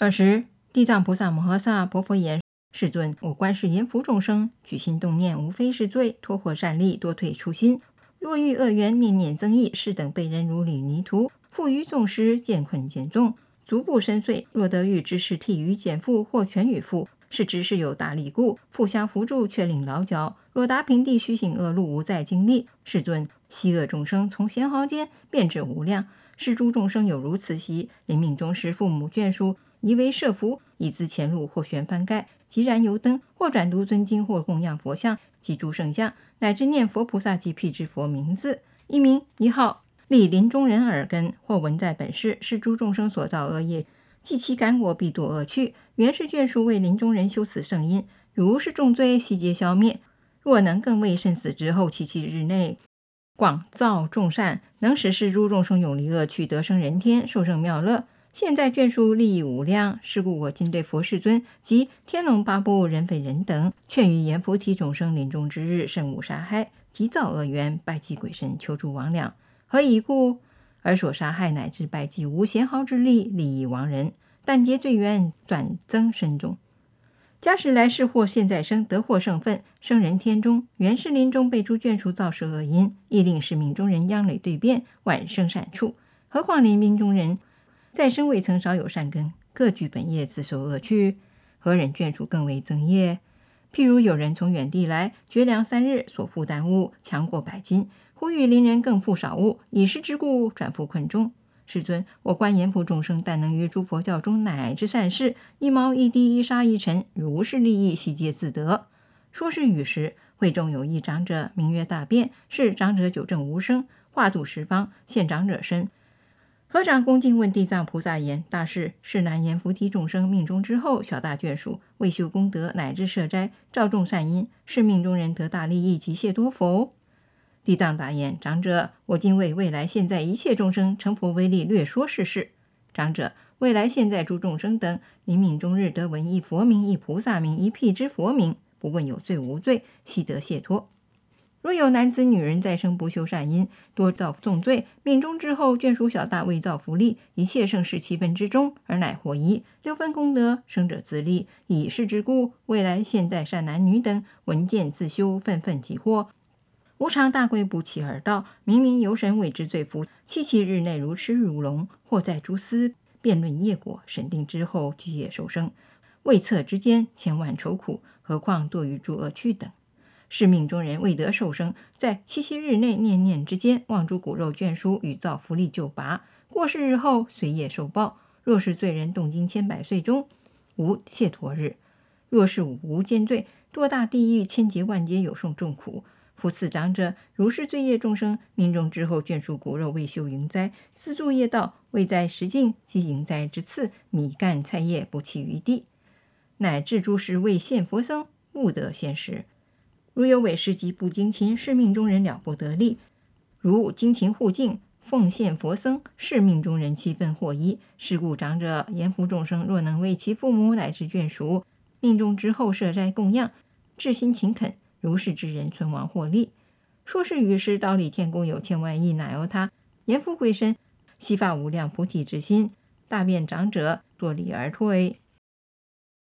尔时，地藏菩萨摩诃萨薄佛言：世尊，我观世阎浮众生，举心动念，无非是罪，脱获善利，多退初心。若遇恶缘，念念增益，是等被人如履泥涂，负于众时，见困见重，足不深邃。若得遇之事替于减负，或全与负，是知是有大力故，互相扶助，却令劳脚。若达平地，虚行恶路，无再经历。世尊，昔恶众生从贤豪间变至无量，是诸众生有如此习，临命终时，父母眷属宜为设福，以资前路，或悬幡盖，即燃油灯，或转读尊经，或供养佛像及诸圣像，乃至念佛菩萨及辟支佛名字，一名一号，立临终人耳根，或闻在本世，是诸众生所造恶业，即其感果，必堕恶趣。原是眷属为临终人修此圣因，如是重罪，悉皆消灭。若能更为甚死之后7日内广造众善，能使是诸众生永离恶趣，得生人天，受生妙乐。现在眷属利益无量，是故我今对佛世尊及天龙八部、人非人等，劝于阎浮提众生临终之日，慎勿杀害，及造恶缘，拜祭鬼神，求助魍魉。何以故？而所杀害乃至拜祭无贤豪之力，利益亡人，但结罪缘，转增身中。假使来世或现在生得获圣分，生人天中，原是临终被诸眷属造设恶因，亦令是命中人殃累对变，晚生善处。何况临命中人再生未曾少有善根，各具本业，自受恶趣，何忍眷属更为增业？譬如有人从远地来，绝粮3日，所负担物强过100斤，呼吁邻人更负少物，以是之故转负困中。世尊，我观阎浮众生，但能于诸佛教中乃至善事，一毛一滴，一沙一尘，如是利益，悉皆自得。说是语时，会中有一长者，名曰大辩，是长者久证无生，化度十方，现长者身。合掌恭敬问地藏菩萨言：大士，是南阎浮提众生命中之后，小大眷属为修功德，乃至设斋，照众善因，是命中人得大利益及解脱否？地藏答言：长者，我今为未来现在一切众生成佛为例，略说是事。长者，未来现在诸众生等，临命终日得闻一佛名，一菩萨名，一辟支佛名，不问有罪无罪，悉得解脱。若有男子女人再生不修善因，多造重罪，命中之后，眷属小大未造福利，一切盛世7分之中，而乃获益6分功德，生者自利。以是之故，未来现在善男女等，闻见自修，愤愤即获。无常大贵不期而到，明明由神为之罪福，7日内如痴如聋，或在诸司辩论业果，审定之后，具业受生。未测之间，千万愁苦，何况堕于诸恶趣等。是命中人未得受生，在7日内念念之间，望诸骨肉眷属与造福利就拔，过世日后随业受报。若是罪人动经千百岁中，无解脱日；若是无间罪，堕大地狱千劫万劫，有受重苦。夫此长者，如是罪业众生，命中之后，眷属骨肉未修营灾，自助业道，未在实境及营灾之次，米干菜叶不弃于地，乃至诸时未现佛僧，勿得现时。如有违事及不精勤，是命中人了不得利；如精勤护净，奉献佛僧，是命中人7分获益。是故长者，阎浮众生若能为其父母乃至眷属，命中之后设斋供养，至心勤恳，如是之人存亡获利。说是语时，刀立天宫有千万亿那由他阎浮鬼神，悉发无量菩提之心，大辩长者，作礼而退。